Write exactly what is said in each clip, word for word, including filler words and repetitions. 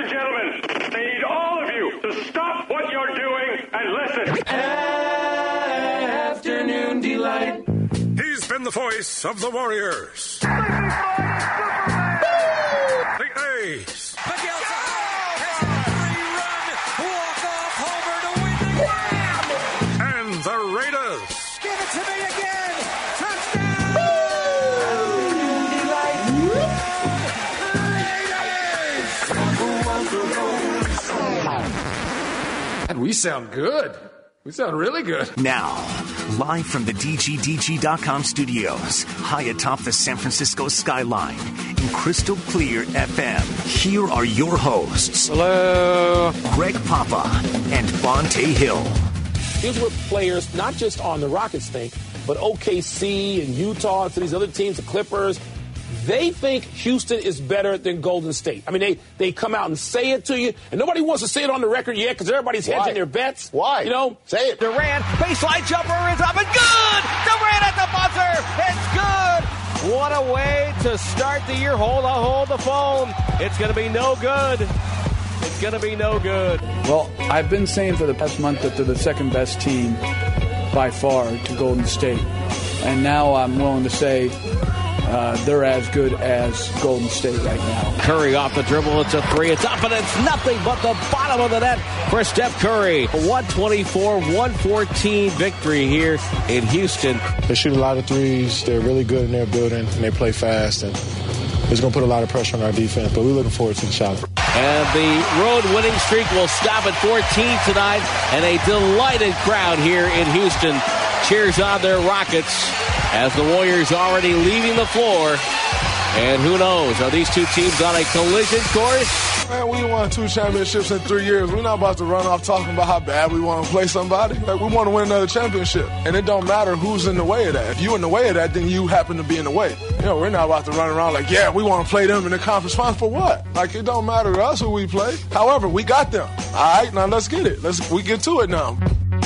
and gentlemen, I need all of you to stop what you're doing and listen. Afternoon Delight. He's been the voice of the Warriors. The A's. Miguel Sahara has a three-run walk-off homer to win the game. And the Raiders. Give it to me again. Touchdown. Raiders. And we sound good. We sound really good. Now, live from the D G D G dot com studios, high atop the San Francisco skyline, in crystal clear F M, here are your hosts. Hello. Greg Papa and Bonte Hill. Here's what players, not just on the Rockets, think, but O K C and Utah and some of these other teams, the Clippers, they think Houston is better than Golden State. I mean, they, they come out and say it to you, and nobody wants to say it on the record yet because everybody's hedging Why? their bets. Why? You know? Say it. Durant, baseline jumper is up and good! Durant at the buzzer! It's good! What a way to start the year. Hold on, hold the phone. It's going to be no good. It's going to be no good. Well, I've been saying for the past month that they're the second best team by far to Golden State. And now I'm willing to say uh, they're as good as Golden State right now. Curry off the dribble. It's a three. It's up, and it's nothing but the bottom of the net for Steph Curry. one twenty-four one fourteen victory here in Houston. They shoot a lot of threes. They're really good in their building, and they play fast. And it's going to put a lot of pressure on our defense, but we're looking forward to the shot. And the road winning streak will stop at fourteen tonight, and a delighted crowd here in Houston cheers on their Rockets as the Warriors already leaving the floor. And who knows, are these two teams on a collision course? Man, we won two championships in three years. We're not about to run off talking about how bad we want to play somebody. Like, we want to win another championship. And it don't matter who's in the way of that. If you're in the way of that, then you happen to be in the way. You know, we're not about to run around like, yeah, we want to play them in the conference final for what? Like, it don't matter to us who we play. However, we got them. All right, now let's get it. Let's we get to it now.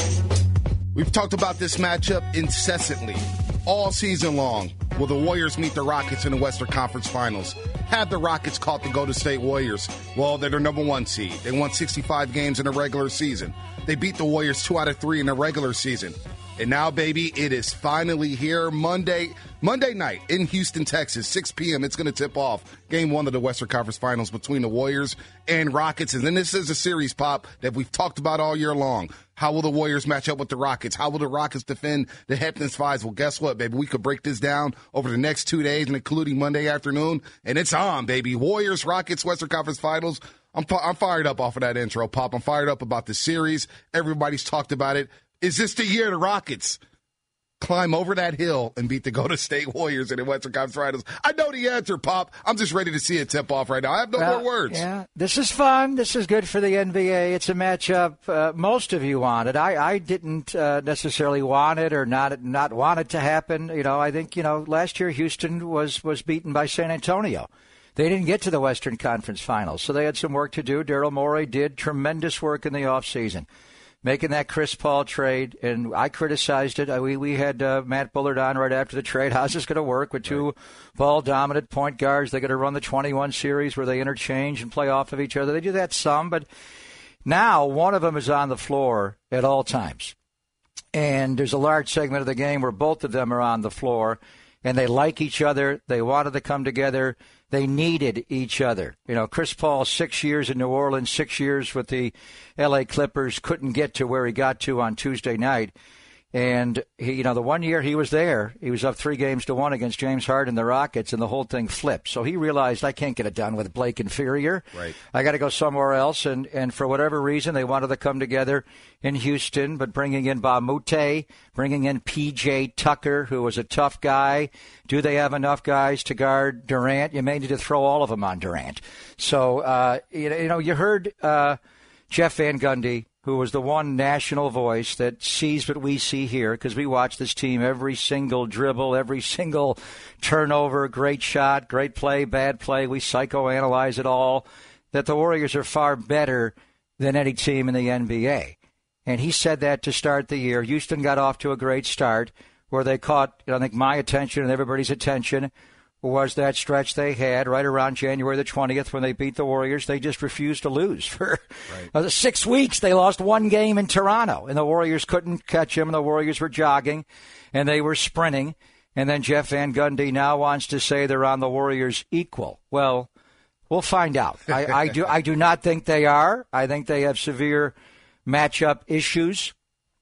We've talked about this matchup incessantly all season long. Will the Warriors meet the Rockets in the Western Conference Finals? Have the Rockets caught the Golden State Warriors? Well, they're the number one seed. They won sixty-five games in the regular season. They beat the Warriors two out of three in the regular season. And now, baby, it is finally here Monday Monday night in Houston, Texas, six p.m. It's going to tip off game one of the Western Conference Finals between the Warriors and Rockets. And then this is a series, Pop, that we've talked about all year long. How will the Warriors match up with the Rockets? How will the Rockets defend the Hampton Fives? Well, guess what, baby? We could break this down over the next two days, including Monday afternoon. And it's on, baby. Warriors, Rockets, Western Conference Finals. I'm, I'm fired up off of that intro, Pop. I'm fired up about the series. Everybody's talked about it. Is this the year the Rockets climb over that hill and beat the Golden State Warriors in the Western Conference Finals? I know the answer, Pop. I'm just ready to see it tip off right now. I have no well, more words. Yeah, this is fun. This is good for the N B A. It's a matchup uh, most of you wanted. I, I didn't uh, necessarily want it or not not want it to happen. You know, I think, you know, last year Houston was, was beaten by San Antonio. They didn't get to the Western Conference Finals, so they had some work to do. Daryl Morey did tremendous work in the offseason, making that Chris Paul trade, and I criticized it. We we had uh, Matt Bullard on right after the trade. How's this going to work with two right. ball-dominant point guards? They're going to run the twenty-one series where they interchange and play off of each other. They do that some, but now one of them is on the floor at all times. And there's a large segment of the game where both of them are on the floor, and they like each other. They wanted to come together. They needed each other. You know, Chris Paul, six years in New Orleans, six years with the L A Clippers, couldn't get to where he got to on Tuesday night. And, he, you know, the one year he was there, he was up three games to one against James Harden and the Rockets, and the whole thing flipped. So he realized, I can't get it done with Blake Inferior. Right. I got to go somewhere else. And, and for whatever reason, they wanted to come together in Houston, but bringing in Ba Mute, bringing in P J Tucker, who was a tough guy. Do they have enough guys to guard Durant? You may need to throw all of them on Durant. So, uh, you know, you heard uh, Jeff Van Gundy, who was the one national voice that sees what we see here, because we watch this team every single dribble, every single turnover, great shot, great play, bad play. We psychoanalyze it all, that the Warriors are far better than any team in the N B A. And he said that to start the year. Houston got off to a great start where they caught, I think, my attention and everybody's attention was that stretch they had right around January the twentieth when they beat the Warriors. They just refused to lose. For right. uh, six weeks, they lost one game in Toronto, and the Warriors couldn't catch them, and the Warriors were jogging, and they were sprinting. And then Jeff Van Gundy now wants to say they're on the Warriors' equal. Well, we'll find out. I, I do I do not think they are. I think they have severe matchup issues.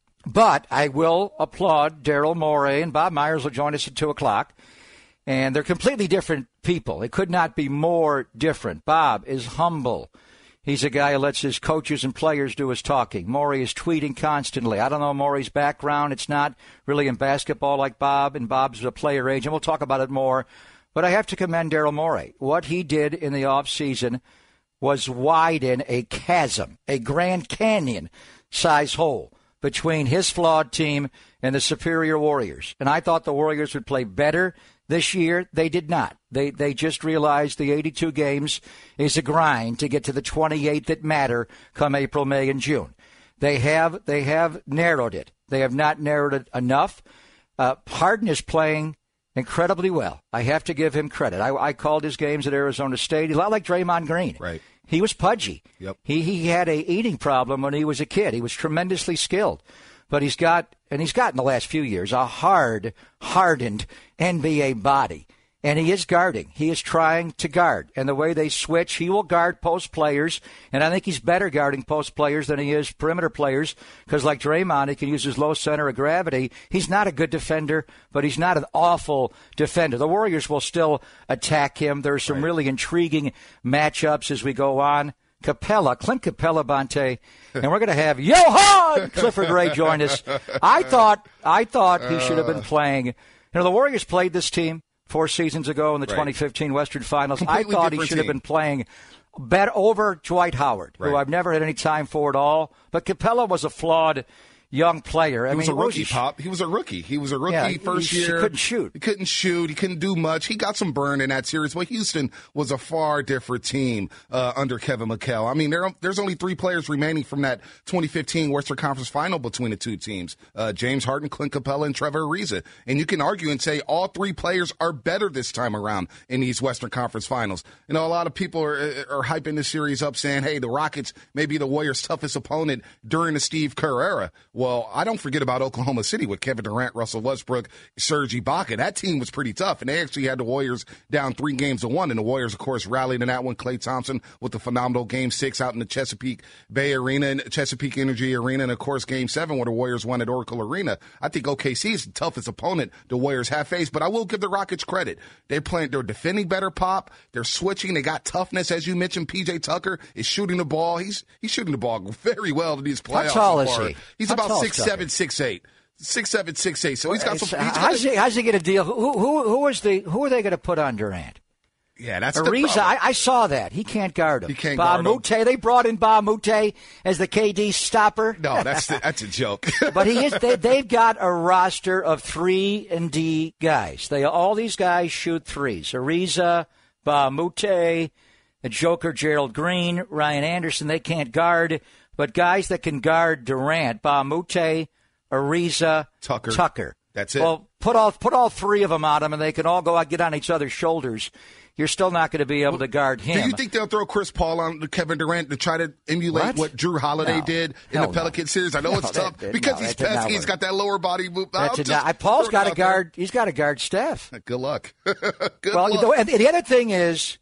But I will applaud Daryl Morey, and Bob Myers will join us at two o'clock. And they're completely different people. It could not be more different. Bob is humble. He's a guy who lets his coaches and players do his talking. Morey is tweeting constantly. I don't know Morey's background. It's not really in basketball like Bob, and Bob's a player agent. We'll talk about it more. But I have to commend Daryl Morey. What he did in the offseason was widen a chasm, a Grand Canyon-size hole between his flawed team and the superior Warriors. And I thought the Warriors would play better this year. They did not. They they just realized the eighty-two games is a grind to get to the twenty-eight that matter come April, May, and June. They have they have narrowed it. They have not narrowed it enough. Uh, Harden is playing incredibly well. I have to give him credit. I, I called his games at Arizona State. He's a lot like Draymond Green. Right. He was pudgy. Yep. He he had a eating problem when he was a kid. He was tremendously skilled. But he's got, and he's got in the last few years, a hard, hardened N B A body. And he is guarding. He is trying to guard. And the way they switch, he will guard post players. And I think he's better guarding post players than he is perimeter players. Because like Draymond, he can use his low center of gravity. He's not a good defender, but he's not an awful defender. The Warriors will still attack him. There's some right. really intriguing matchups as we go on. Capella, Clint Capella, Bonte, and we're going to have Johan Clifford Ray join us. I thought, I thought he should have been playing. You know, the Warriors played this team four seasons ago in the right. twenty fifteen Western Finals. Completely I thought he should team. have been playing bet over Dwight Howard, right. who I've never had any time for at all. But Capella was a flawed young player. I he mean, was a rookie, was he? Pop. He was a rookie. He was a rookie yeah, first he, year. He couldn't shoot. He couldn't shoot. He couldn't do much. He got some burn in that series. But Houston was a far different team uh, under Kevin McHale. I mean, there, there's only three players remaining from that twenty fifteen Western Conference Final between the two teams, uh, James Harden, Clint Capella, and Trevor Ariza. And you can argue and say all three players are better this time around in these Western Conference Finals. You know, a lot of people are, are hyping this series up saying, hey, the Rockets may be the Warriors' toughest opponent during the Steve Kerr era. Well, I don't forget about Oklahoma City with Kevin Durant, Russell Westbrook, Serge Ibaka. That team was pretty tough, and they actually had the Warriors down three games to one, and the Warriors, of course, rallied in that one. Klay Thompson with the phenomenal Game six out in the Chesapeake Bay Arena and Chesapeake Energy Arena, and, of course, Game seven where the Warriors won at Oracle Arena. I think O K C is the toughest opponent the Warriors have faced, but I will give the Rockets credit. They're playing, they're defending better, Pop. They're switching. They got toughness, as you mentioned. P J Tucker is shooting the ball. He's he's shooting the ball very well in these playoffs. How tall so is he? He's How about six seven, six eight. Six seven, six eight. So he's got some. He's got how's, he, how's he get a deal? Who who who is the who are they going to put on Durant? Yeah, that's Ariza, the problem. I, I saw that. He can't guard him. He can't Ba guard Mute, him. They brought in Ba Mute as the K D stopper. No, that's the, that's a joke. But he is. They, they've got a roster of three and D guys. They all these guys shoot threes. Ariza, Ba Mute, the Joker, Gerald Green, Ryan Anderson. They can't guard, but guys that can guard Durant, Ba Mute, Ariza, Tucker. Tucker. That's it. Well, put all put all three of them on him, and they can all go out, get on each other's shoulders. You're still not going to be able well, to guard him. Do you think they'll throw Chris Paul on Kevin Durant to try to emulate what, what Drew Holiday no. did in Hell the Pelican no. series? I know no, it's that, tough that, because no, he's pesky. He's got that lower body move. Not, Paul's got to guard. There. He's got to guard Steph. Good luck. Good well, luck. The, the other thing is,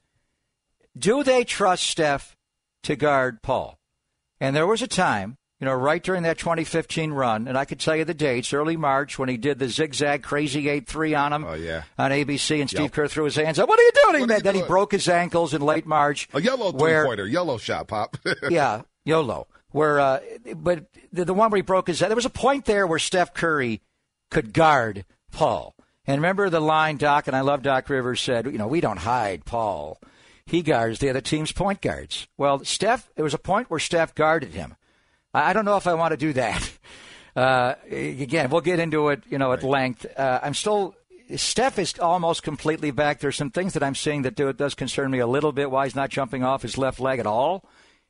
do they trust Steph to guard Paul? And there was a time, you know, right during that twenty fifteen run, and I could tell you the dates, early March, when he did the zigzag crazy eight three on him oh, yeah. on A B C, and Steve yep. Kerr threw his hands up. What are you doing? What Then, you then doing? he broke his ankles in late March. A yellow three-pointer, yellow shot, Pop. yeah, YOLO. Where, uh, but the, the one where he broke his, there was a point there where Steph Curry could guard Paul. And remember the line Doc, and I love Doc Rivers, said, you know, we don't hide Paul. He guards the other team's point guards. Well, Steph, there was a point where Steph guarded him. I don't know if I want to do that. Uh, again, we'll get into it, you know, at right. length. Uh, I'm still – Steph is almost completely back. There's some things that I'm seeing that do, it does concern me a little bit, why he's not jumping off his left leg at all.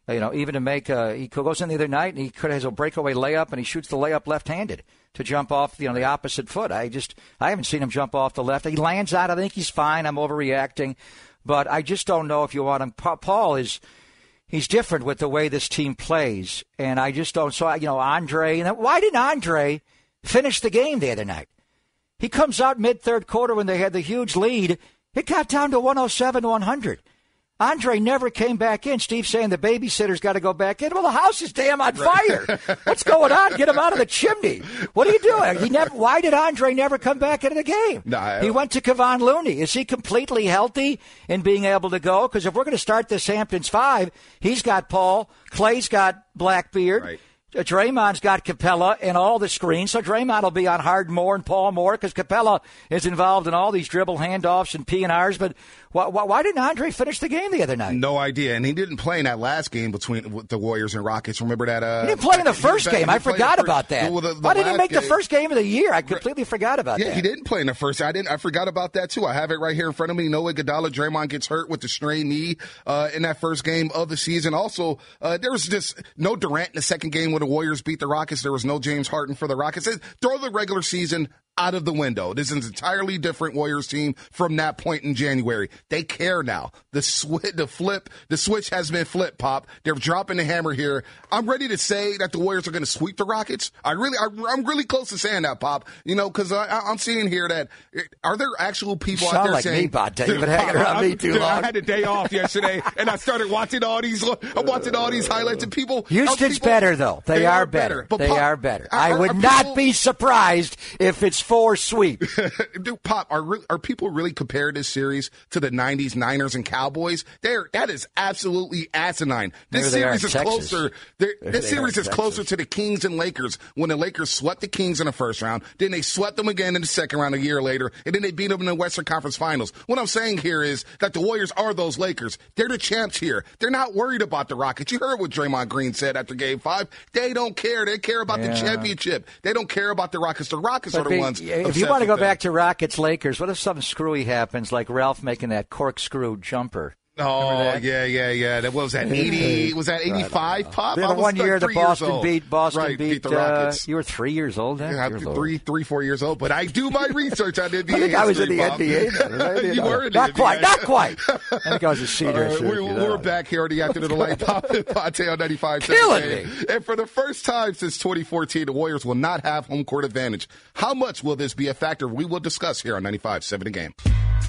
You know, even to make a, he goes in the other night and he could has a breakaway layup and he shoots the layup left-handed to jump off, you know, the opposite foot. I just, I haven't seen him jump off the left. He lands out. I think he's fine. I'm overreacting, but I just don't know if you want him. Paul is, he's different with the way this team plays, and I just don't. So, you know, Andre, why didn't Andre finish the game the other night? He comes out mid-third quarter when they had the huge lead. It got down to one oh seven one hundred. Andre never came back in. Steve saying the babysitter's got to go back in. Well, the house is damn on fire. What's going on? Get him out of the chimney. What are you doing? He never. Why did Andre never come back into the game? No, he went to Kevon Looney. Is he completely healthy in being able to go? Because if we're going to start this Hamptons five, he's got Paul. Clay's got Blackbeard. Right. Draymond's got Capella and all the screens, so Draymond will be on Harden more and Paul more because Capella is involved in all these dribble handoffs and P and R's. But why, why, why didn't Andre finish the game the other night? No idea, and he didn't play in that last game between the Warriors and Rockets. Remember that? Uh, he didn't play in the first game. I forgot about that. Well, the, the why didn't he make game. the first game of the year? I completely forgot about yeah, that. Yeah, he didn't play in the first. I didn't. I forgot about that too. I have it right here in front of me. Noah Iguodala, Draymond gets hurt with the strained knee uh, in that first game of the season. Also, uh, there was just no Durant in the second game when the Warriors beat the Rockets. There was no James Harden for the Rockets. Throw the regular season out of the window. This is an entirely different Warriors team from that point in January. They care now. The sw- the flip, the switch has been flipped, Pop. They're dropping the hammer here. I'm ready to say that the Warriors are going to sweep the Rockets. I really, I, I'm really close to saying that, Pop. You know, because I'm seeing here that are there actual people you out there like saying, me, Bob, you've been hanging around me too dude, long. I had a day off yesterday, and I started watching all these. I'm watching all these highlights, and people. Houston's people, better though. They, they are, are better. better. But they Pop, are better. Are, I would are not people, be surprised if it's four sweep. Dude, Pop, are are people really comparing this series to the nineties Niners and Cowboys? There, that is absolutely asinine. This series is Texas. closer. This series is closer to the Kings and Lakers when the Lakers swept the Kings in the first round, then they swept them again in the second round a year later, and then they beat them in the Western Conference Finals. What I'm saying here is that the Warriors are those Lakers. They're the champs here. They're not worried about the Rockets. You heard what Draymond Green said after Game Five. They don't care. They care about yeah. the championship. They don't care about the Rockets. The Rockets but are the they, ones. If you want to go back to Rockets Lakers, what if something screwy happens, like Ralph making that corkscrew jumper? Oh yeah, yeah, yeah. That what was that eighty? Was that eighty-five? Pop. The one year the Boston beat Boston right, beat, beat the Rockets. Uh, you were three years old then. Yeah, three, three, four years old. But I do my research on the N B A. I think I was in the Bob. N B A. Then, you no, were in not the quite, N B A. not quite. I think I was a senior. Uh, we're we're back here on the Afternoon of the Light. Pop and Ponte on ninety-five. Killing me. And for the first time since twenty fourteen, the Warriors will not have home court advantage. How much will this be a factor? We will discuss here on ninety-five seven The Game.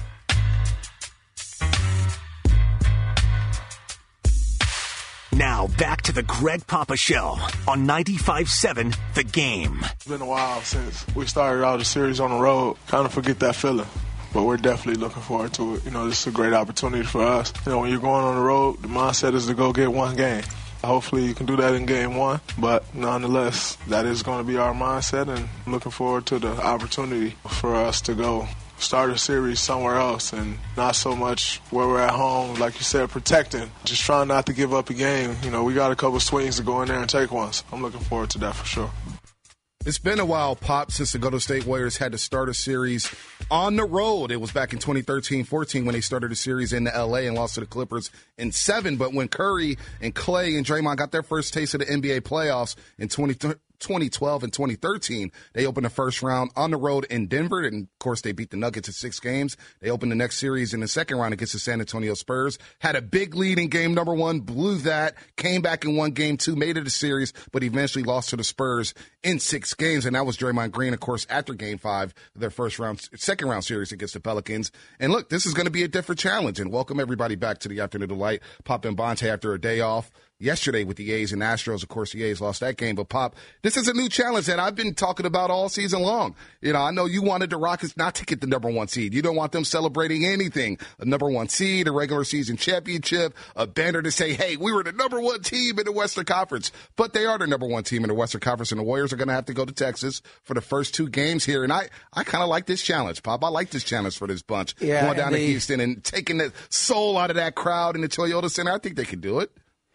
Now, back to the Greg Papa Show on ninety-five seven The Game. It's been a while since we started out the series on the road. Kind of forget that feeling. But we're definitely looking forward to it. You know, this is a great opportunity for us. You know, when you're going on the road, the mindset is to go get one game. Hopefully you can do that in game one. But nonetheless, that is going to be our mindset, and I'm looking forward to the opportunity for us to go start a series somewhere else and not so much where we're at home, like you said, protecting, just trying not to give up a game. You know, we got a couple swings to go in there and take ones. I'm looking forward to that for sure. It's been a while, Pop, since the Golden State Warriors had to start a series on the road. It was back in twenty thirteen fourteen when they started a series in L A and lost to the Clippers in seven. But when Curry and Clay and Draymond got their first taste of the N B A playoffs in twenty twelve and twenty thirteen, they opened the first round on the road in Denver. And, of course, they beat the Nuggets in six games. They opened the next series in the second round against the San Antonio Spurs. Had a big lead in game number one, blew that, came back and won game two, made it a series, but eventually lost to the Spurs in six games. And that was Draymond Green, of course, after game five, their first round, second round series against the Pelicans. And, look, this is going to be a different challenge. And welcome everybody back to the Afternoon Delight. Pop and Bonte after a day off yesterday with the A's and Astros. Of course, the A's lost that game. But, Pop, this is a new challenge that I've been talking about all season long. You know, I know you wanted the Rockets not to get the number one seed. You don't want them celebrating anything. A number one seed, a regular season championship, a banner to say, hey, we were the number one team in the Western Conference. But they are the number one team in the Western Conference, and the Warriors are going to have to go to Texas for the first two games here. And I, I kind of like this challenge, Pop. I like this challenge for this bunch. Yeah, going down the, to Houston and taking the soul out of that crowd in the Toyota Center. I think they can do it.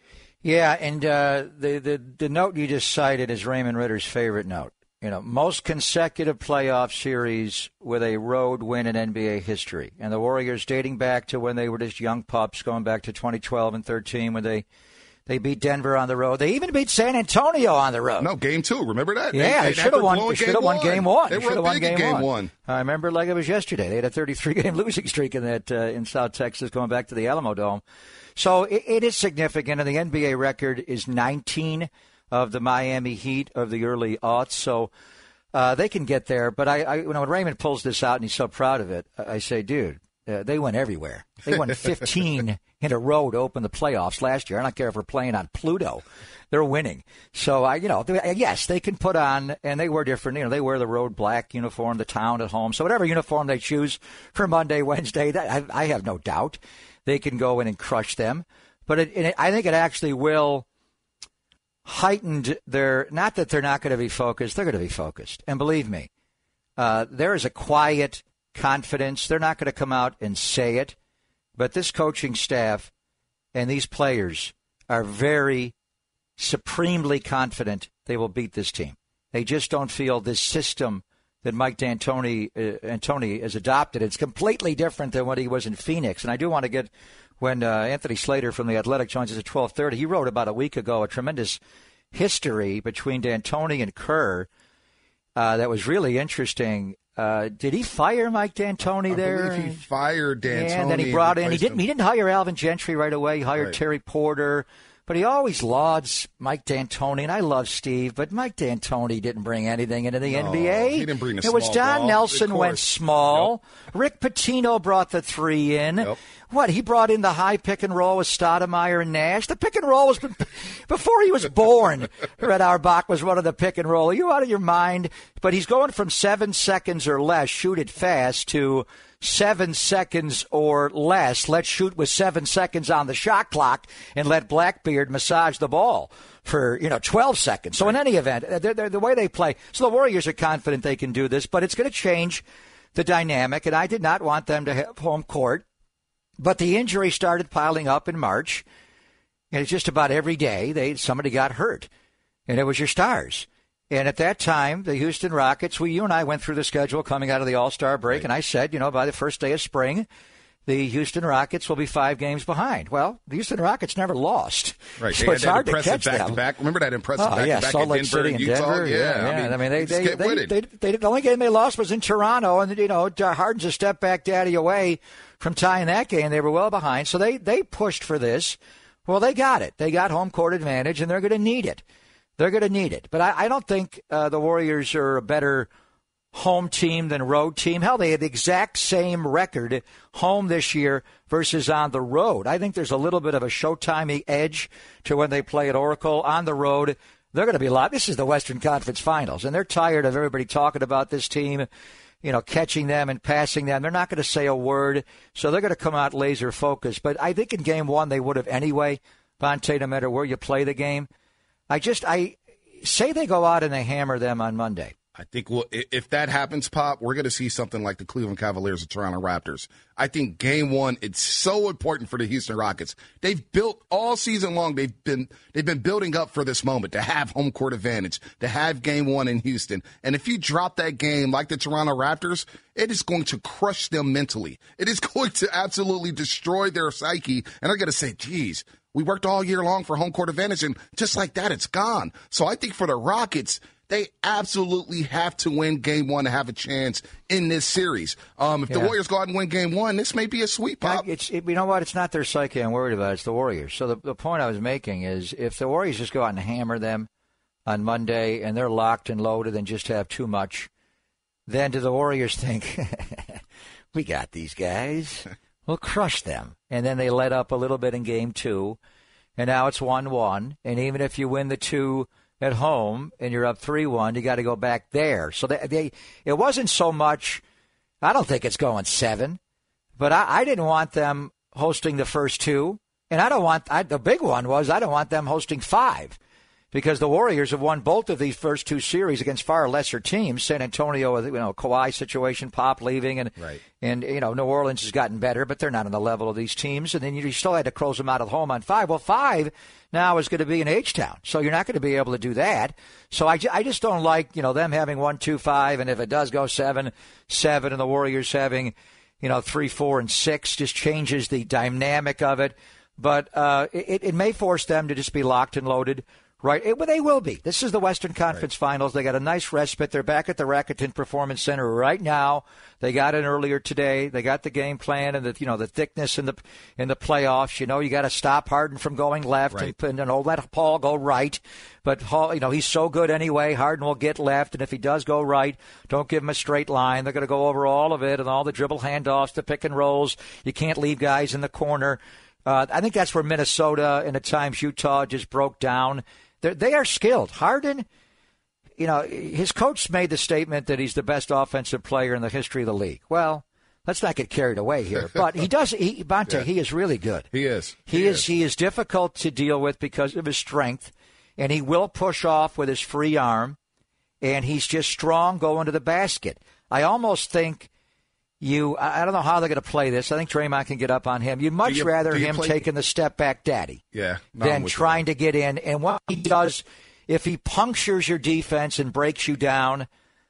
Yeah, and uh, the, the the note you just cited is Raymond Ritter's favorite note. You know, most consecutive playoff series with a road win in N B A history. And the Warriors, dating back to when they were just young pups, going back to twenty twelve and thirteen, when they They beat Denver on the road. They even beat San Antonio on the road. No, game two. Remember that? Yeah, they, they should have won. They should have won game one. They, they were should have won big game, game one. one. I remember like it was yesterday. They had a thirty-three game losing streak in that uh, in South Texas, going back to the Alamo Dome. So it, it is significant, and the N B A record is nineteen of the Miami Heat of the early aughts. So uh, they can get there. But I, I, you know, when Raymond pulls this out and he's so proud of it, I say, dude, uh, they went everywhere. They won fifteen in a row to open the playoffs last year. I don't care if we're playing on Pluto. They're winning. So, I, you know, they, yes, they can put on, and they wear different, you know, they wear the road black uniform, the town at home. So whatever uniform they choose for Monday, Wednesday, that, I, I have no doubt they can go in and crush them. But it, it, I think it actually will heighten their, not that they're not going to be focused, they're going to be focused. And believe me, uh, there is a quiet confidence. They're not going to come out and say it. But this coaching staff and these players are very supremely confident they will beat this team. They just don't feel this system that Mike D'Antoni, uh, Antoni has adopted. It's completely different than what he was in Phoenix. And I do want to get, when uh, Anthony Slater from The Athletic joins us at twelve thirty, he wrote about a week ago a tremendous history between D'Antoni and Kerr uh, that was really interesting. Uh, did he fire Mike D'Antoni I there? believe he fired D'Antoni. Yeah, and then he brought in. He didn't. Him. He didn't hire Alvin Gentry right away. He hired right. Terry Porter, but he always lauds Mike D'Antoni. And I love Steve, but Mike D'Antoni didn't bring anything into the no, N B A. He didn't bring the It was small Don ball. Nelson went small. Yep. Rick Pitino brought the three in. Yep. What, he brought in the high pick and roll with Stoudemire and Nash? The pick and roll was before he was born. Red Auerbach was running the pick and roll. Are you out of your mind? But he's going from seven seconds or less, shoot it fast, to seven seconds or less. Let's shoot with seven seconds on the shot clock and let Blackbeard massage the ball for, you know, twelve seconds. So in any event, they're, they're, the way they play, so the Warriors are confident they can do this, but it's going to change the dynamic, and I did not want them to have home court. But the injury started piling up in March, and it's just about every day they somebody got hurt, and it was your stars. And at that time, the Houston Rockets, we, you and I went through the schedule coming out of the All-Star break, right. And I said, you know, by the first day of spring, the Houston Rockets will be five games behind. Well, the Houston Rockets never lost. Right. So they it's had hard that to catch back them. To back. Remember that impressive oh, back yeah, to back Salt in Lake Denver City and and Utah? Denver. Yeah, yeah, I mean, I mean they, they, they, they, they, they, the only game they lost was in Toronto, and, you know, Harden's a step back daddy away from tying that game. They were well behind, so they, they pushed for this. Well, they got it. They got home court advantage, and they're going to need it. They're going to need it. But I, I don't think uh, the Warriors are a better home team than road team. Hell, they had the exact same record home this year versus on the road. I think there's a little bit of a Showtime edge to when they play at Oracle. On the road, they're going to be a lot. This is the Western Conference Finals, and they're tired of everybody talking about this team, you know, catching them and passing them. They're not going to say a word, so they're going to come out laser focused. But I think in game one they would have anyway, Vontae, no matter where you play the game. I just, I say they go out and they hammer them on Monday. I think well, if that happens, Pop, we're going to see something like the Cleveland Cavaliers and Toronto Raptors. I think game one, it's so important for the Houston Rockets. They've built all season long. They've been they've been building up for this moment to have home court advantage, to have game one in Houston. And if you drop that game like the Toronto Raptors, it is going to crush them mentally. It is going to absolutely destroy their psyche. And they're going to say, geez, we worked all year long for home court advantage, and just like that, it's gone. So I think for the Rockets, they absolutely have to win game one to have a chance in this series. Um, if yeah. the Warriors go out and win game one, this may be a sweep, Pop. It's, it, you know what? It's not their psyche I'm worried about. It's the Warriors. So the, the point I was making is if the Warriors just go out and hammer them on Monday and they're locked and loaded and just have too much, then do the Warriors think, we got these guys, we'll crush them. And then they let up a little bit in game two, and now it's one one. And even if you win the two at home and you're up three one, you got to go back there. So they, they, it wasn't so much, I don't think it's going seven, but I, I didn't want them hosting the first two. And I don't want, I, the big one was I don't want them hosting five, because the Warriors have won both of these first two series against far lesser teams. San Antonio, you know, Kawhi situation, Pop leaving, and, right. and you know, New Orleans has gotten better, but they're not on the level of these teams. And then you still had to close them out at home on five. Well, five now is going to be in H-Town, so you're not going to be able to do that. So I, I just don't like, you know, them having one, two, five, and if it does go seven, seven, and the Warriors having, you know, three, four, and six, just changes the dynamic of it. but uh, it, it may force them to just be locked and loaded. Right, it, well, they will be. This is the Western Conference right. Finals. They got a nice respite. They're back at the Rakuten Performance Center right now. They got it earlier today. They got the game plan and the you know the thickness in the in the playoffs. You know, you got to stop Harden from going left right. and, and don't let Paul go right. But Paul, you know, he's so good anyway. Harden will get left, and if he does go right, don't give him a straight line. They're going to go over all of it and all the dribble handoffs, the pick and rolls. You can't leave guys in the corner. Uh, I think that's where Minnesota and at times Utah just broke down. They're, they are skilled. Harden, you know, his coach made the statement that he's the best offensive player in the history of the league. Well, let's not get carried away here. But he does, he, Bonta, yeah. he is really good. He is. He, he is, is. He is difficult to deal with because of his strength, and he will push off with his free arm, and he's just strong going to the basket. I almost think you, I don't know how they're going to play this. I think Draymond can get up on him. You'd much you, rather him play? taking the step back daddy yeah, than trying to get in. And what he does, if he punctures your defense and breaks you down,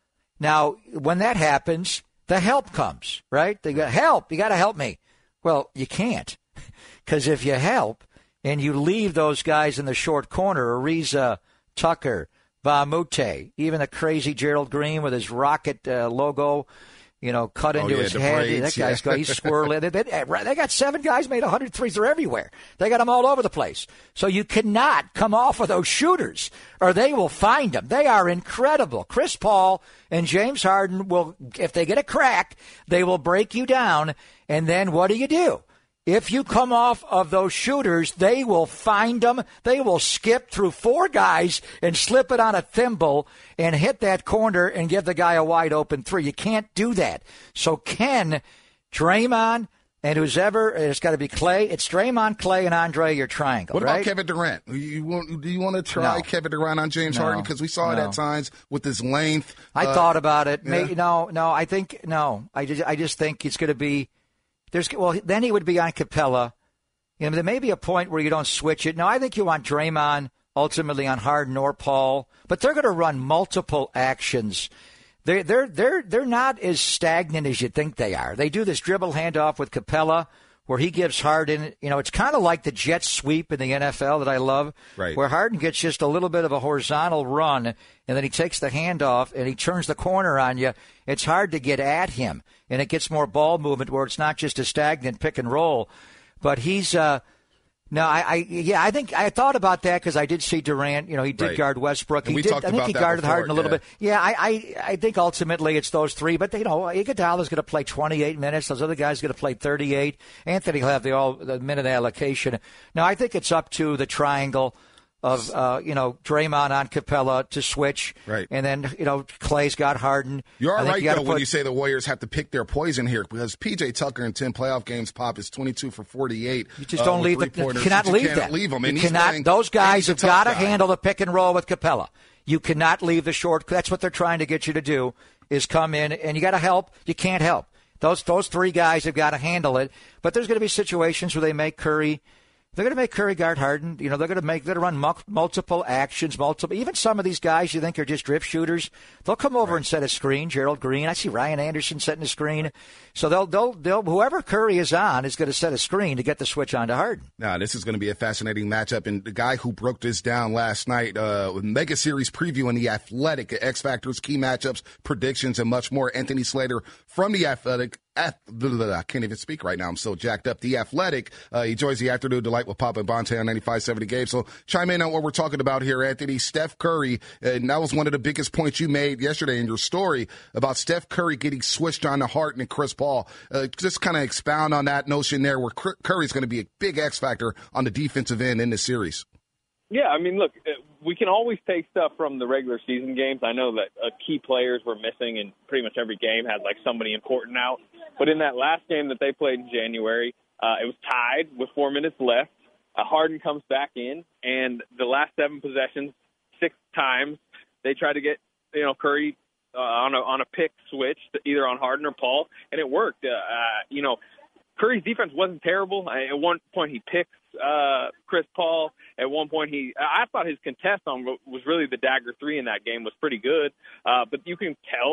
now, when that happens, the help comes, right? They got help. You got to help me. Well, you can't, because if you help and you leave those guys in the short corner, Ariza, Tucker, Bamute, even the crazy Gerald Green with his Rocket uh, logo, you know, cut into oh, yeah, his head. Braids, that guy's yeah. got, he's swirling. they, they, they got seven guys made one hundred threes. They're everywhere. They got them all over the place. So you cannot come off of those shooters, or they will find them. They are incredible. Chris Paul and James Harden will, if they get a crack, they will break you down. And then what do you do? If you come off of those shooters, they will find them. They will skip through four guys and slip it on a thimble and hit that corner and give the guy a wide open three. You can't do that. So Ken, Draymond, and who's ever, it's got to be Clay. It's Draymond, Clay, and Andre, your triangle, What right? about Kevin Durant? You want, do you want to try No. Kevin Durant on James No. Harden? Because we saw No. it at times with his length. I uh, thought about it. yeah. Maybe, no, no, I think, no. I just, I just think it's going to be, There's well, then he would be on Capella. You know, there may be a point where you don't switch it. Now, I think you want Draymond ultimately on Harden or Paul, but they're going to run multiple actions. They're they're they're they're not as stagnant as you think they are. They do this dribble handoff with Capella, where he gives Harden. You know, it's kind of like the jet sweep in the N F L that I love, right. where Harden gets just a little bit of a horizontal run, and then he takes the handoff and he turns the corner on you. It's hard to get at him. And it gets more ball movement where it's not just a stagnant pick and roll. But he's, uh, no, I, I yeah, I think I thought about that because I did see Durant. You know, he did right. guard Westbrook. And He we did. talked I think about he that guarded before, Harden a little yeah. bit. Yeah, I, I, I think ultimately it's those three. But you know, Iguodala's going to play twenty-eight minutes. Those other guys are going to play thirty-eight. Anthony will have the all the minute allocation. Now I think it's up to the triangle of, uh, you know, Draymond on Capella to switch. Right. And then, you know, Clay's got Harden. You are I think right, you though, put, when you say the Warriors have to pick their poison here, because P J Tucker in ten playoff games, Pop, is twenty-two for forty-eight. You just uh, don't leave the, you cannot you leave can't that. leave them. You And he's cannot, playing, those guys have got to guy. handle the pick and roll with Capella. You cannot leave the short. That's what they're trying to get you to do, is come in, and you got to help. You can't help. Those, those three guys have got to handle it. But there's going to be situations where they make Curry. They're going to make Curry guard Harden. You know, they're going to make, they're going to run mu- multiple actions, multiple. Even some of these guys you think are just drift shooters, they'll come over right. and set a screen. Gerald Green, I see Ryan Anderson setting a screen. So they'll, they'll, they'll, whoever Curry is on is going to set a screen to get the switch on to Harden. Now, this is going to be a fascinating matchup. And the guy who broke this down last night uh, with Mega Series preview and the Athletic, X Factors, key matchups, predictions, and much more. Anthony Slater from the Athletic. At, I can't even speak right now. I'm so jacked up. The Athletic. Uh, he joins the Afternoon Delight with Papa and Bonte on ninety-five seventy Game. So chime in on what we're talking about here, Anthony. Steph Curry, and that was one of the biggest points you made yesterday in your story about Steph Curry getting switched on to Harden and Chris Paul. Uh, just kind of expound on that notion there, where Curry's going to be a big X factor on the defensive end in this series. Yeah, I mean, look, we can always take stuff from the regular season games. I know that uh, key players were missing, and pretty much every game had, like, somebody important out. But in that last game that they played in January, uh, it was tied with four minutes left. Uh, Harden comes back in, and the last seven possessions, six times, they tried to get, you know, Curry uh, on a on a pick switch, to either on Harden or Paul, and it worked. Uh, uh, you know, Curry's defense wasn't terrible. At one point, he picks uh, Chris Paul. At one point, he I thought his contest on was really the dagger three in that game was pretty good. Uh, but you can tell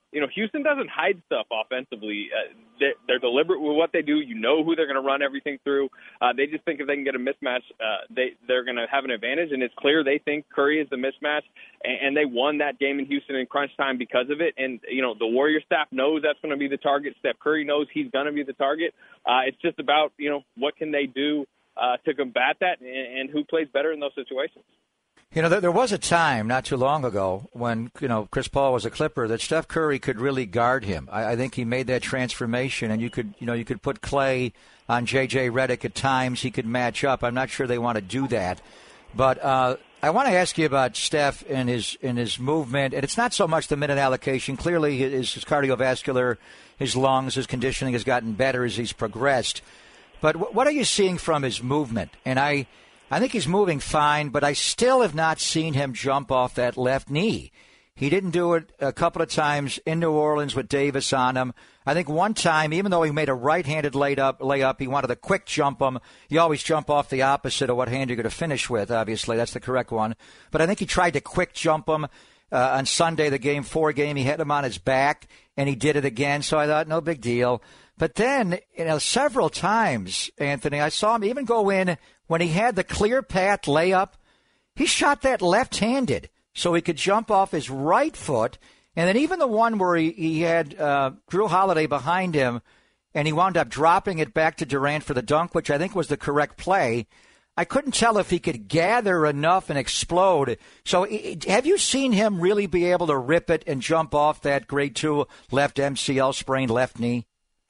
you know, Houston doesn't hide stuff offensively. Uh, they're, they're deliberate with what they do. You know who they're going to run everything through. Uh, they just think if they can get a mismatch, uh, they, they're going to have an advantage, and it's clear they think Curry is the mismatch, and, and they won that game in Houston in crunch time because of it. And, you know, the Warrior staff knows that's going to be the target. Steph Curry knows he's going to be the target. Uh, it's just about, you know, what can they do uh, to combat that, and, and who plays better in those situations. You know, there, there was a time not too long ago when, you know, Chris Paul was a Clipper that Steph Curry could really guard him. I, I think he made that transformation, and you could, you know, you could put Clay on J J Redick at times. He could match up. I'm not sure they want to do that. But uh, I want to ask you about Steph and his in his movement, and it's not so much the minute allocation. Clearly, his, his cardiovascular, his lungs, his conditioning has gotten better as he's progressed. But w- what are you seeing from his movement? And I... I think he's moving fine, but I still have not seen him jump off that left knee. He didn't do it a couple of times in New Orleans with Davis on him. I think one time, even though he made a right-handed layup, layup he wanted to quick jump him. You always jump off the opposite of what hand you're going to finish with, obviously. That's the correct one. But I think he tried to quick jump him. Uh, on Sunday, the game four game, he had him on his back, and he did it again. So I thought, no big deal. But then, you know, several times, Anthony, I saw him even go in when he had the clear path layup. He shot that left-handed so he could jump off his right foot. And then even the one where he, he had uh, Drew Holiday behind him, and he wound up dropping it back to Durant for the dunk, which I think was the correct play. I couldn't tell if he could gather enough and explode. So have you seen him really be able to rip it and jump off that grade two left M C L sprained left knee?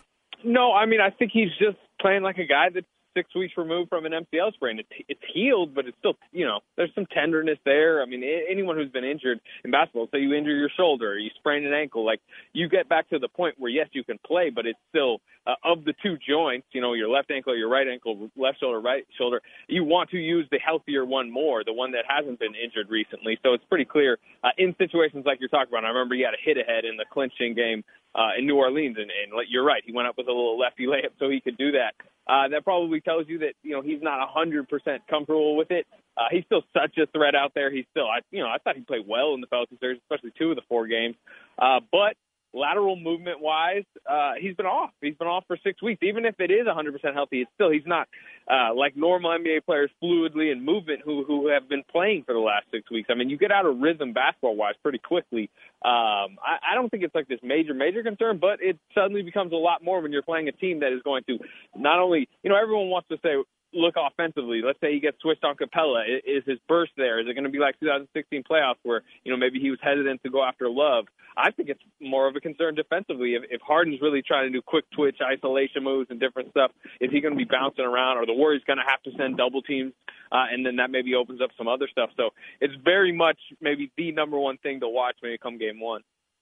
No, I mean, I think he's just playing like a guy that's six weeks removed from an M C L sprain. It's, it's healed, but it's still, you know, there's some tenderness there. I mean, anyone who's been injured in basketball, say you injure your shoulder or you sprain an ankle, like you get back to the point where, yes, you can play, but it's still uh, of the two joints, you know, your left ankle, your right ankle, left shoulder, right shoulder, you want to use the healthier one more, the one that hasn't been injured recently. So it's pretty clear uh, in situations like you're talking about. I remember he had a hit ahead in the clinching game Uh, in New Orleans, and, and you're right, he went up with a little lefty layup so he could do that. Uh, that probably tells you that, you know, he's not one hundred percent comfortable with it. Uh, he's still such a threat out there. He's still, I, you know, I thought he played well in the Pelicans series, especially two of the four games. Uh, but lateral movement-wise, uh, he's been off. He's been off for six weeks. Even if it is one hundred percent healthy, it's still, he's not uh, like normal N B A players fluidly in movement who, who have been playing for the last six weeks. I mean, you get out of rhythm basketball-wise pretty quickly. Um, I, I don't think it's like this major, major concern, but it suddenly becomes a lot more when you're playing a team that is going to not only, you know, everyone wants to say, look offensively. Let's say he gets switched on Capella. Is his burst there? Is it going to be like two thousand sixteen playoffs where, you know, maybe he was hesitant to go after Love? I think it's more of a concern defensively. If, if Harden's really trying to do quick twitch isolation moves and different stuff, is he going to be bouncing around? Or the Warriors going to have to send double teams? Uh, and then that maybe opens up some other stuff. So it's very much maybe the number one thing to watch maybe come game one.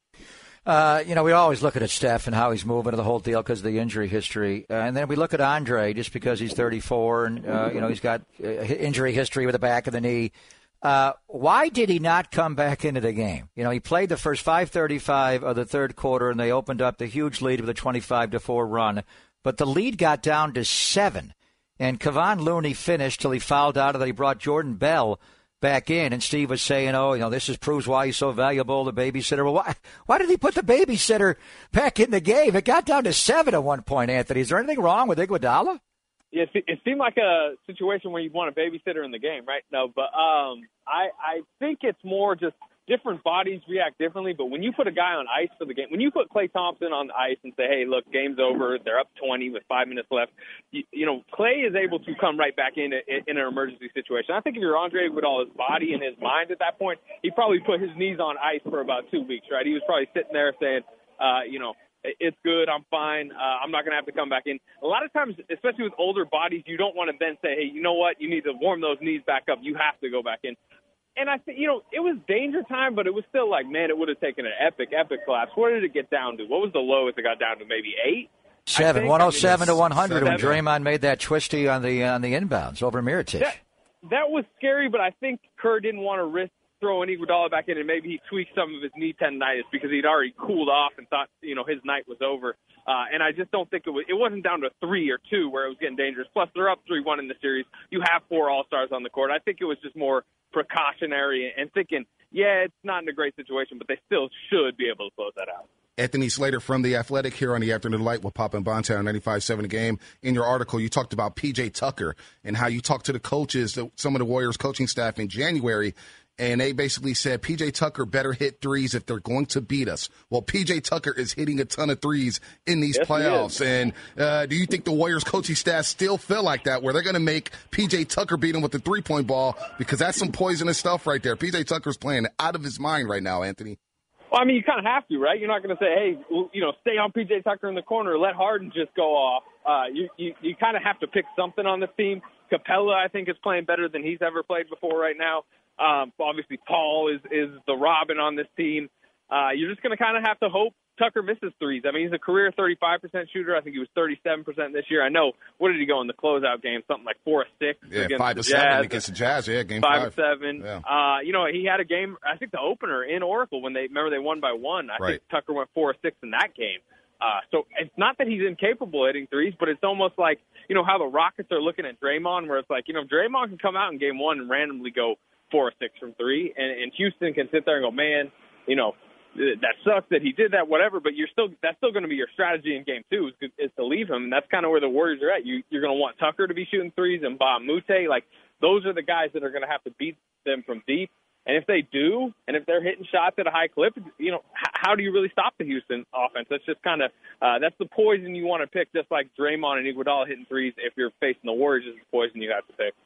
Uh, you know, we always look at Steph and how he's moving to the whole deal because of the injury history. Uh, and then we look at Andre just because he's thirty-four and, uh, you know, he's got uh, injury history with the back of the knee. Uh, why did he not come back into the game? You know, he played the first five thirty-five of the third quarter, and they opened up the huge lead with a twenty-five to four run. But the lead got down to seven, and Kevon Looney finished till he fouled out, and then he brought Jordan Bell back in, and Steve was saying, oh, you know, this is proves why he's so valuable, the babysitter. Well, why, why did he put the babysitter back in the game? It got down to seven at one point, Anthony. Is there anything wrong with Iguodala? Yeah, it seemed like a situation where you want a babysitter in the game, right? No, but um, I, I think it's more just different bodies react differently. But when you put a guy on ice for the game, when you put Klay Thompson on ice and say, hey, look, game's over, they're up twenty with five minutes left, you, you know, Klay is able to come right back in, in in an emergency situation. I think if you're Andre Iguodala's body and his mind at that point, he probably put his knees on ice for about two weeks, right? He was probably sitting there saying, uh, you know, it's good, I'm fine, uh, I'm not going to have to come back in. A lot of times, especially with older bodies, you don't want to then say, hey, you know what, you need to warm those knees back up. You have to go back in. And I think, you know, it was danger time, but it was still like, man, it would have taken an epic, epic collapse. What did it get down to? What was the lowest it got down to? Maybe eight? Seven, one oh seven to one hundred when Draymond made that twisty on the on the inbounds over Mirotic. That, that was scary, but I think Kerr didn't want to risk throwing Iguodala back in, and maybe he tweaked some of his knee tendonitis because he'd already cooled off and thought, you know, his night was over. Uh, and I just don't think it was. It wasn't down to three or two where it was getting dangerous. Plus, they're up three one in the series. You have four All-Stars on the court. I think it was just more precautionary and thinking, yeah, it's not in a great situation, but they still should be able to close that out. Anthony Slater from The Athletic here on the Afternoon Light with Pop and Bonta on ninety-five point seven Game. In your article, you talked about P J Tucker and how you talked to the coaches, some of the Warriors coaching staff in January, and they basically said P J Tucker better hit threes if they're going to beat us. Well, P J Tucker is hitting a ton of threes in these yes, playoffs. And uh, do you think the Warriors coaching staff still feel like that, where they're going to make P J Tucker beat him with the three-point ball? Because that's some poisonous stuff right there. P J Tucker's playing out of his mind right now, Anthony. Well, I mean, you kind of have to, right? You're not going to say, hey, you know, stay on P J Tucker in the corner, let Harden just go off. Uh, you you, you kind of have to pick something on this team. Capella, I think, is playing better than he's ever played before right now. Um, obviously, Paul is, is the Robin on this team. Uh, you're just going to kind of have to hope Tucker misses threes. I mean, he's a career thirty-five percent shooter. I think he was thirty-seven percent this year. I know. What did he go in the closeout game? Something like four or six yeah, against five the or Jazz. seven against the Jazz. Yeah, game five. five. Five or seven. Yeah. Uh, you know, he had a game, I think the opener in Oracle when they, remember they won by one. I right. think Tucker went four or six in that game. Uh, so it's not that he's incapable of hitting threes, but it's almost like, you know, how the Rockets are looking at Draymond, where it's like, you know, Draymond can come out in game one and randomly go four or six from three, and, and Houston can sit there and go, man, you know, that sucks that he did that, whatever, but you're still that's still going to be your strategy in game two is, is to leave him, and that's kind of where the Warriors are at. You, you're going to want Tucker to be shooting threes and Ba Mute. Like, those are the guys that are going to have to beat them from deep. And if they do, and if they're hitting shots at a high clip, you know, h- how do you really stop the Houston offense? That's just kind of uh, that's the poison you want to pick, just like Draymond and Iguodala hitting threes. If you're facing the Warriors, is the poison you have to pick.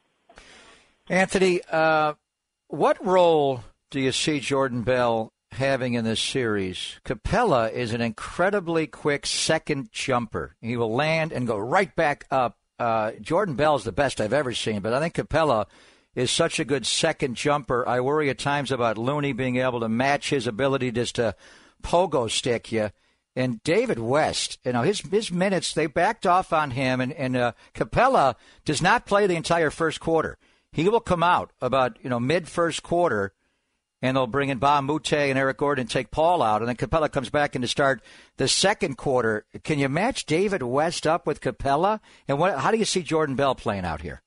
Anthony, uh, what role do you see Jordan Bell having in this series? Capella is an incredibly quick second jumper. He will land and go right back up. Uh, Jordan Bell is the best I've ever seen, but I think Capella is such a good second jumper. I worry at times about Looney being able to match his ability just to pogo stick you. And David West, you know, his his minutes, they backed off on him, and, and uh, Capella does not play the entire first quarter. He will come out about, you know, mid-first quarter, and they'll bring in Ba Mute and Eric Gordon and take Paul out, and then Capella comes back in to start the second quarter. Can you match David West up with Capella? And what, how do you see Jordan Bell playing out here?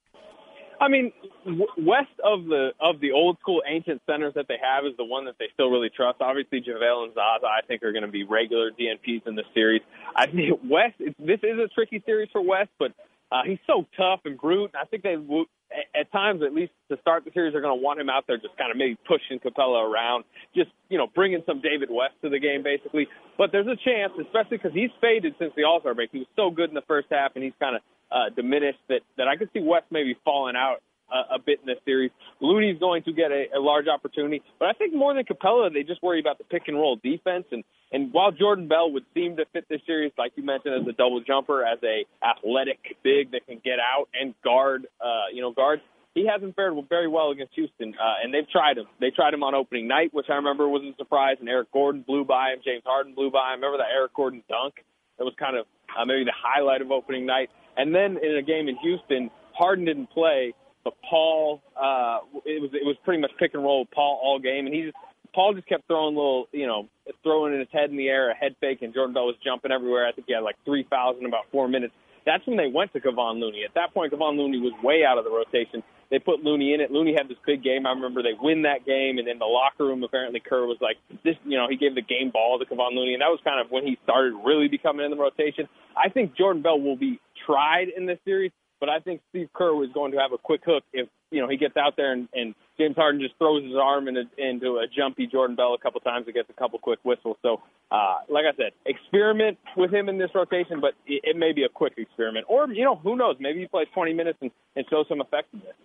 I mean, w- west of the of the old school ancient centers that they have is the one that they still really trust. Obviously, JaVale and Zaza, I think, are going to be regular D N Ps in the series. I think West, this is a tricky series for West, but uh, he's so tough and brute. I think they, at times, at least to start the series, they're going to want him out there just kind of maybe pushing Capella around, just, you know, bringing some David West to the game, basically. But there's a chance, especially because he's faded since the All-Star break. He was so good in the first half, and he's kind of Uh, diminished that, that I could see West maybe falling out uh, a bit in this series. Looney's going to get a, a large opportunity, but I think more than Capella, they just worry about the pick and roll defense. And, and while Jordan Bell would seem to fit this series, like you mentioned, as a double jumper, as a athletic big that can get out and guard, uh, you know, guard, he hasn't fared very well against Houston, uh, and they've tried him. They tried him on opening night, which I remember was a surprise, and Eric Gordon blew by him. James Harden blew by him. Remember that Eric Gordon dunk? That was kind of uh, maybe the highlight of opening night. And then in a game in Houston, Harden didn't play, but Paul, uh, it was it was pretty much pick and roll with Paul all game, and he just Paul just kept throwing little, you know, throwing his head in the air, a head fake, and Jordan Bell was jumping everywhere. I think he had like three fouls in about four minutes. That's when they went to Kevon Looney. At that point, Kevon Looney was way out of the rotation. They put Looney in it. Looney had this big game. I remember they win that game, and in the locker room, apparently Kerr was like, "This, you know, he gave the game ball to Kevon Looney," and that was kind of when he started really becoming in the rotation. I think Jordan Bell will be tried in this series, but I think Steve Kerr was going to have a quick hook if, you know, he gets out there and, and James Harden just throws his arm in a, into a jumpy Jordan Bell a couple times and gets a couple quick whistles. So, uh, like I said, experiment with him in this rotation, but it, it may be a quick experiment. Or, you know, who knows? Maybe he plays twenty minutes and, and shows some effectiveness.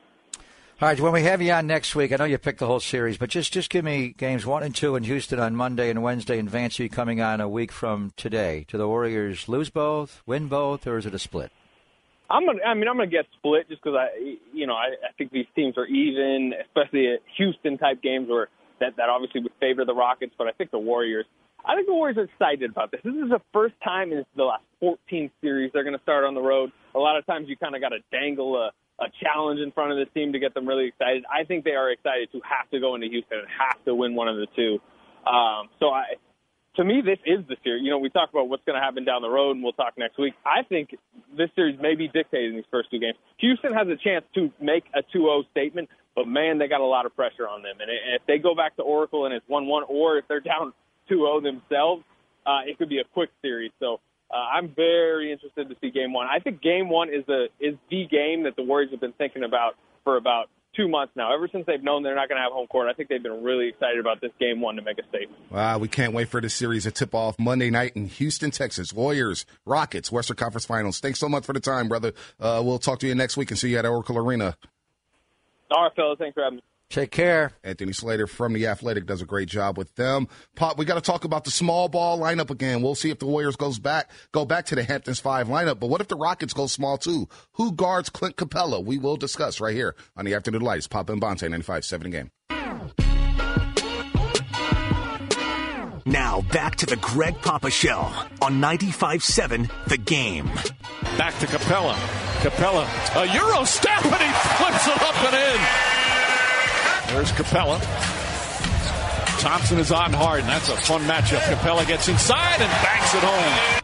All right, when we have you on next week, I know you picked the whole series, but just, just give me games one and two in Houston on Monday and Wednesday, and Vance, you coming on a week from today. Do the Warriors lose both, win both, or is it a split? I'm gonna. I mean, I'm gonna get split just because I, you know, I, I think these teams are even, especially at Houston type games where that, that obviously would favor the Rockets. But I think the Warriors. I think the Warriors are excited about this. This is the first time in the last fourteen series they're gonna start on the road. A lot of times you kind of got to dangle a. a challenge in front of this team to get them really excited. I think they are excited to have to go into Houston and have to win one of the two. Um, so I, to me, this is the series. You know, we talk about what's going to happen down the road, and we'll talk next week. I think this series may be dictated in these first two games. Houston has a chance to make a two oh statement, but, man, they got a lot of pressure on them. And if they go back to Oracle and it's one one, or if they're down two oh themselves, uh, it could be a quick series. So uh, I'm very interested to see game one. I think game one is the is the game that the Warriors have been thinking about for about two months now. Ever since they've known they're not going to have home court, I think they've been really excited about this game one to make a statement. Wow, we can't wait for this series to tip off Monday night in Houston, Texas. Warriors, Rockets, Western Conference Finals. Thanks so much for the time, brother. Uh, we'll talk to you next week and see you at Oracle Arena. All right, fellas. Thanks for having me. Take care. Anthony Slater from The Athletic does a great job with them. Pop, we got to talk about the small ball lineup again. We'll see if the Warriors goes back, go back to the Hamptons five lineup. But what if the Rockets go small too? Who guards Clint Capella? We will discuss right here on the Afternoon Lights. Pop and Bonte, ninety-five point seven Game. Now back to the Greg Papa Show on ninety-five point seven The Game. Back to Capella. Capella, a Euro step, and he flips it up and in. There's Capella. Thompson is on Harden. That's a fun matchup. Capella gets inside and banks it home.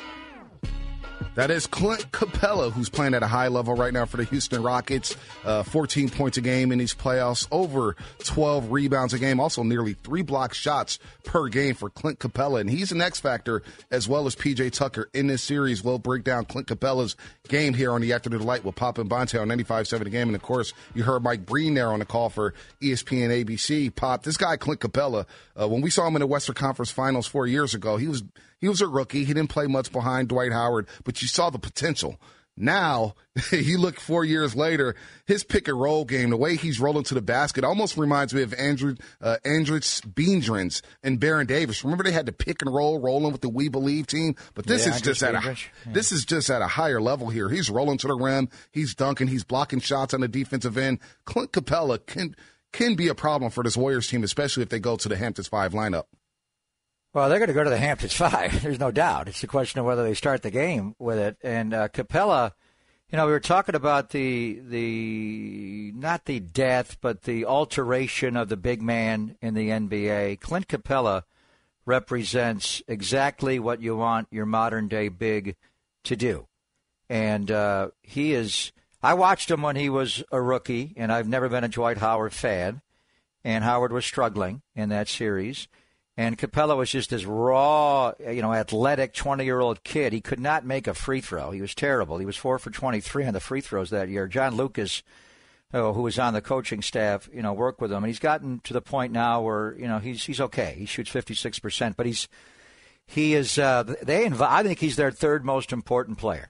That is Clint Capella, who's playing at a high level right now for the Houston Rockets. Uh, fourteen points a game in these playoffs, over twelve rebounds a game, also nearly three block shots per game for Clint Capella. And he's an X factor as well as P J Tucker in this series. We'll break down Clint Capella's game here on the Afternoon Light with Pop and Bonte on ninety-five point seven The Game. And, of course, you heard Mike Breen there on the call for E S P N A B C. Pop, this guy, Clint Capella, uh, when we saw him in the Western Conference Finals four years ago, he was – He was a rookie. He didn't play much behind Dwight Howard, but you saw the potential. Now, you look four years later, his pick-and-roll game, the way he's rolling to the basket, almost reminds me of Andrew uh, Andrich Biedrins and Baron Davis. Remember they had the pick-and-roll rolling with the We Believe team? But this yeah, is just at a, yeah. this is just at a higher level here. He's rolling to the rim. He's dunking. He's blocking shots on the defensive end. Clint Capella can, can be a problem for this Warriors team, especially if they go to the Hamptons five lineup. Well, they're going to go to the Hamptons five. There's no doubt. It's a question of whether they start the game with it. And uh, Capella, you know, we were talking about the the not the death, but the alteration of the big man in the N B A. Clint Capella represents exactly what you want your modern day big to do. And uh, he is. I watched him when he was a rookie, and I've never been a Dwight Howard fan. And Howard was struggling in that series. And Capella was just this raw, you know, athletic twenty-year-old kid. He could not make a free throw. He was terrible. He was four for twenty-three on the free throws that year. John Lucas, oh, who was on the coaching staff, you know, worked with him. And he's gotten to the point now where, you know, he's he's okay. He shoots fifty-six percent. But he's he is, uh, they inv- I think he's their third most important player,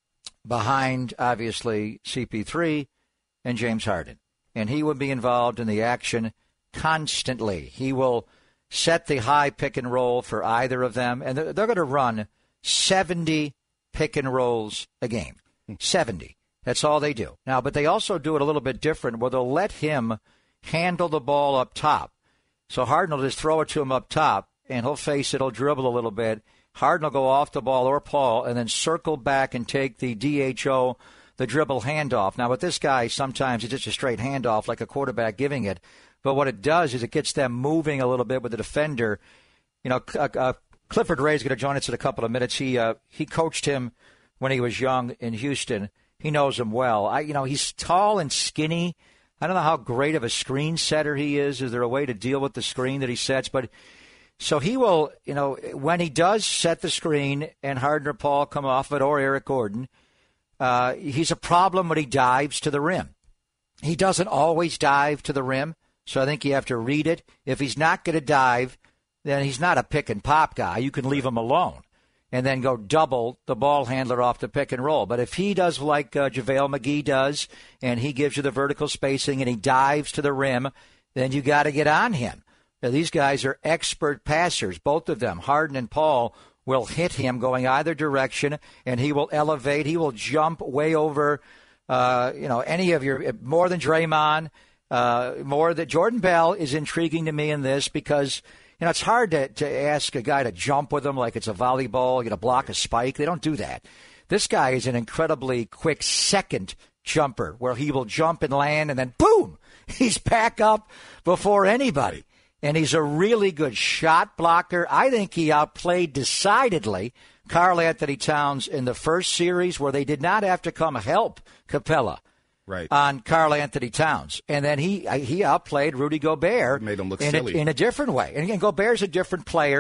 behind, obviously, C P three and James Harden. And he would be involved in the action constantly. He will set the high pick and roll for either of them, and they're, they're going to run seventy pick and rolls a game. seventy. That's all they do. Now, but they also do it a little bit different, where they'll let him handle the ball up top. So Harden will just throw it to him up top, and he'll face it, he'll dribble a little bit. Harden will go off the ball, or Paul, and then circle back and take the D H O, the dribble handoff. Now, with this guy, sometimes it's just a straight handoff, like a quarterback giving it. But what it does is it gets them moving a little bit with the defender. You know, uh, uh, Clifford Ray's going to join us in a couple of minutes. He uh, he coached him when he was young in Houston. He knows him well. I, you know, he's tall and skinny. I don't know how great of a screen setter he is. Is there a way to deal with the screen that he sets? But so he will, you know, when he does set the screen and Harden or Paul come off it, or Eric Gordon, uh, he's a problem when he dives to the rim. He doesn't always dive to the rim. So I think you have to read it. If he's not going to dive, then he's not a pick and pop guy. You can leave him alone and then go double the ball handler off the pick and roll. But if he does like uh, JaVale McGee does, and he gives you the vertical spacing and he dives to the rim, then you got to get on him. Now, these guys are expert passers, both of them. Harden and Paul will hit him going either direction, and he will elevate. He will jump way over, uh, you know, any of your – more than Draymond. Uh, more that Jordan Bell is intriguing to me in this because, you know, it's hard to, to ask a guy to jump with him like it's a volleyball, you know, block a spike. They don't do that. This guy is an incredibly quick second jumper where he will jump and land and then boom, he's back up before anybody. And he's a really good shot blocker. I think he outplayed decidedly Karl Anthony Towns in the first series where they did not have to come help Capella. Right. On Karl Anthony Towns. And then he he outplayed Rudy Gobert. Made him look in silly. A, in a different way. And again, Gobert's a different player,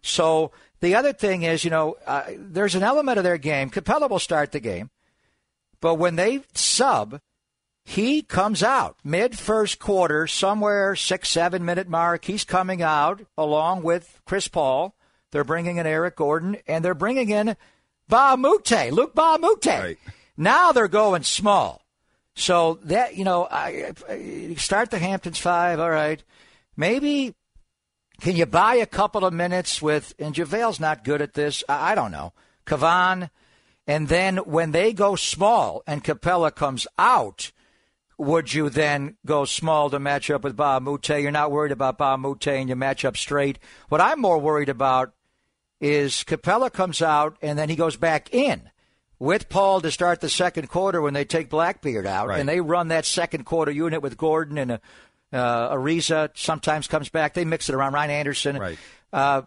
So the other thing is, you know, uh, there's an element of their game. Capella will start the game, but when they sub, he comes out mid-first quarter, somewhere six, seven-minute mark. He's coming out along with Chris Paul. They're bringing in Eric Gordon, and they're bringing in Ba Mute, Luke Ba Mute. Right. Now they're going small. So that, you know, I, I start the Hamptons five, all right. Maybe can you buy a couple of minutes with, and JaVale's not good at this, I, I don't know, Kavan, and then when they go small and Capella comes out, would you then go small to match up with Ba Mute? You're not worried about Ba Mute and you match up straight. What I'm more worried about is Capella comes out and then he goes back in with Paul to start the second quarter when they take Blackbeard out. Right. And they run that second quarter unit with Gordon and uh, Ariza sometimes comes back. They mix it around. Ryan Anderson. Right. Uh,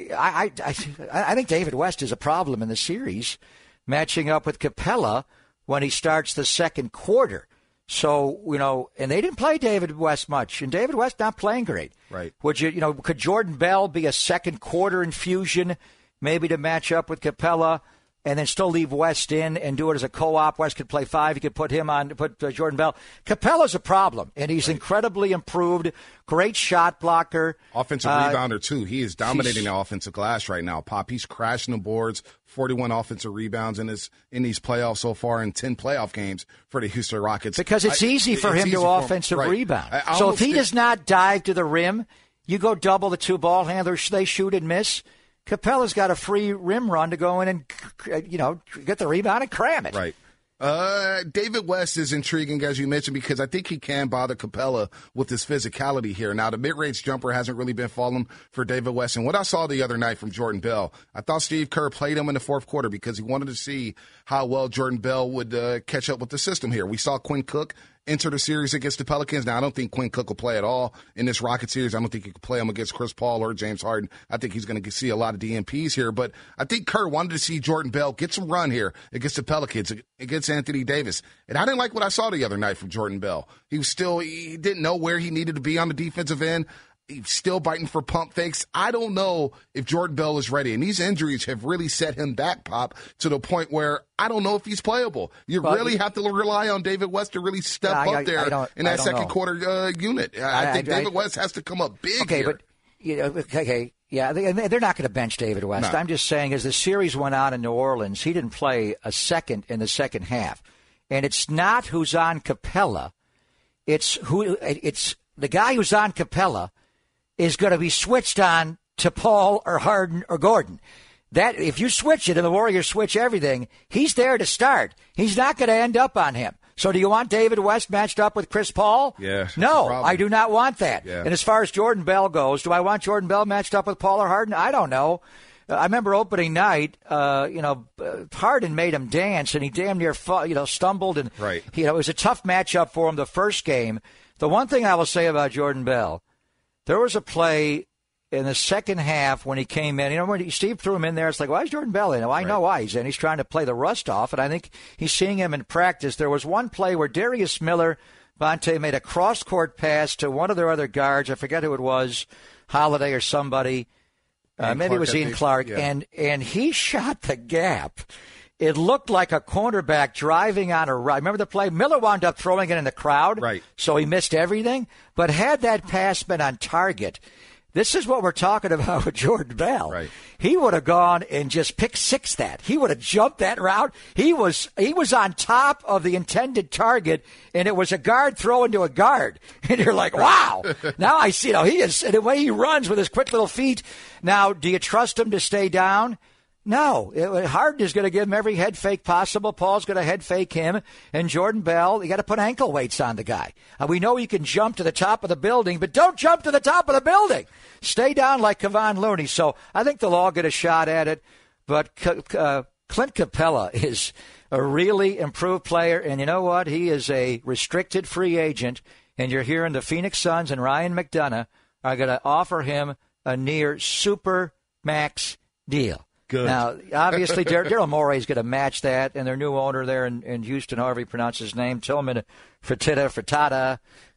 I, I, I think David West is a problem in the series matching up with Capella when he starts the second quarter. So, you know, and they didn't play David West much, and David West not playing great. Right. Would you, you know, could Jordan Bell be a second quarter infusion maybe to match up with Capella and then still leave West in and do it as a co-op? West could play five. You could put him on, put uh, Jordan Bell. Capella's a problem, and he's right. incredibly improved. Great shot blocker. Offensive uh, rebounder, too. He is dominating the offensive glass right now. Pop, he's crashing the boards. forty-one offensive rebounds in his in these playoffs so far in ten playoff games for the Houston Rockets. Because it's I, easy for it's him easy to for offensive him. Right. rebound. I, I so if he think, does not dive to the rim, you go double the two ball handlers, they shoot and miss. Capella's got a free rim run to go in and, you know, get the rebound and cram it. Right. Uh, David West is intriguing, as you mentioned, because I think he can bother Capella with his physicality here. Now, the mid-range jumper hasn't really been falling for David West. And what I saw the other night from Jordan Bell, I thought Steve Kerr played him in the fourth quarter because he wanted to see how well Jordan Bell would uh, catch up with the system here. We saw Quinn Cook enter the series against the Pelicans. Now, I don't think Quinn Cook will play at all in this Rocket series. I don't think he could play him against Chris Paul or James Harden. I think he's going to see a lot of D N Ps here. But I think Kerr wanted to see Jordan Bell get some run here against the Pelicans, against Anthony Davis. And I didn't like what I saw the other night from Jordan Bell. He was still, he didn't know where he needed to be on the defensive end. He's still biting for pump fakes. I don't know if Jordan Bell is ready. And these injuries have really set him back, Pop, to the point where I don't know if he's playable. You but, really have to rely on David West to really step I, up there I, I in that second know. quarter uh, unit. I, I think I, David West has to come up big okay, here. But, you know, okay, yeah, they, they're not going to bench David West. No. I'm just saying as the series went on in New Orleans, he didn't play a second in the second half. And it's not who's on Capella. It's who. It's the guy who's on Capella is going to be switched on to Paul or Harden or Gordon. That if you switch it and the Warriors switch everything, he's there to start. He's not going to end up on him. So do you want David West matched up with Chris Paul? Yeah. No, I do not want that. Yeah. And as far as Jordan Bell goes, do I want Jordan Bell matched up with Paul or Harden? I don't know. Uh, I remember opening night, uh, you know, uh, Harden made him dance, and he damn near, fu- you know, stumbled. And, right. you know, it was a tough matchup for him the first game. The one thing I will say about Jordan Bell, there was a play in the second half when he came in. You know, when he, Steve threw him in there, it's like, why is Jordan Bell in? Well, I know why he's in. He's trying to play the rust off, and I think he's seeing him in practice. There was one play where Darius Miller, Bonte, made a cross-court pass to one of their other guards. I forget who it was, Holiday or somebody. Uh, maybe Clark, it was Ian Clark. Yeah. And, and he shot the gap. It looked like a cornerback driving on a right. Remember the play? Miller wound up throwing it in the crowd, right? So he missed everything. But had that pass been on target, this is what we're talking about with Jordan Bell. Right. He would have gone and just picked six that. He would have jumped that route. He was he was on top of the intended target, and it was a guard throwing to a guard. And you're like, wow. Now I see, you know, he is, and the way he runs with his quick little feet. Now, do you trust him to stay down? No. It, Harden is going to give him every head fake possible. Paul's going to head fake him. And Jordan Bell, you got to put ankle weights on the guy. Uh, we know you can jump to the top of the building, but don't jump to the top of the building. Stay down like Kevon Looney. So I think they'll all get a shot at it. But uh, Clint Capella is a really improved player. And you know what? He is a restricted free agent. And you're hearing the Phoenix Suns and Ryan McDonough are going to offer him a near super max deal. Good. Now, obviously, Daryl Morey is going to match that, and their new owner there in, in Houston, however you pronounce his name, Tillman Fertitta, Fertitta,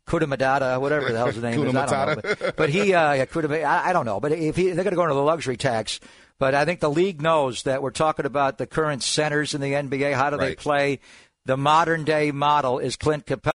Kuda Matata, whatever the hell's his name Kuda is. I don't know. But, but he, uh, yeah, Kuda, I, I don't know. But if he, they're going to go into the luxury tax. But I think the league knows that we're talking about the current centers in the N B A. How do Right. they play? The modern day model is Clint Capella.